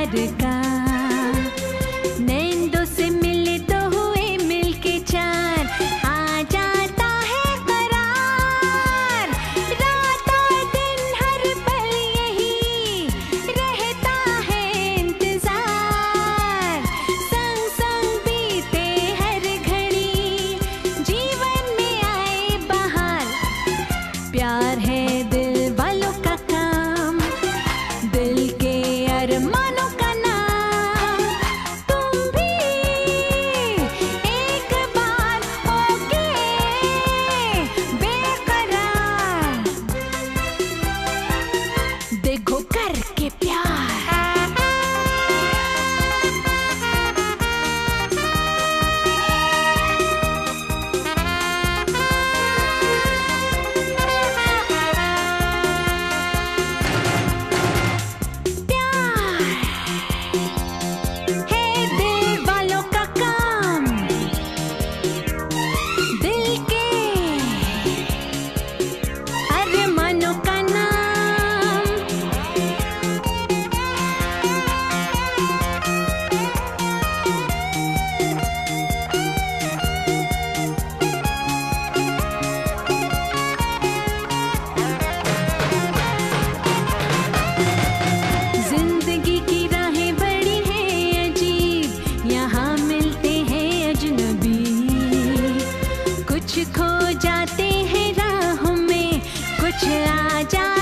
प्यार का। नैन दो से मिले तो हुए मिलके चार, आ जाता है करार। रात और दिन हर पल यही रहता है इंतजार। संग संग बीते हर घड़ी, जीवन में आए बहार। प्यार है दिल वालों का काम, दिल के अरमानों का नाम। तुम भी एक बार होके बेकरार, देखो करके प्यार। कुछ खो जाते हैं राहों में, कुछ आ जा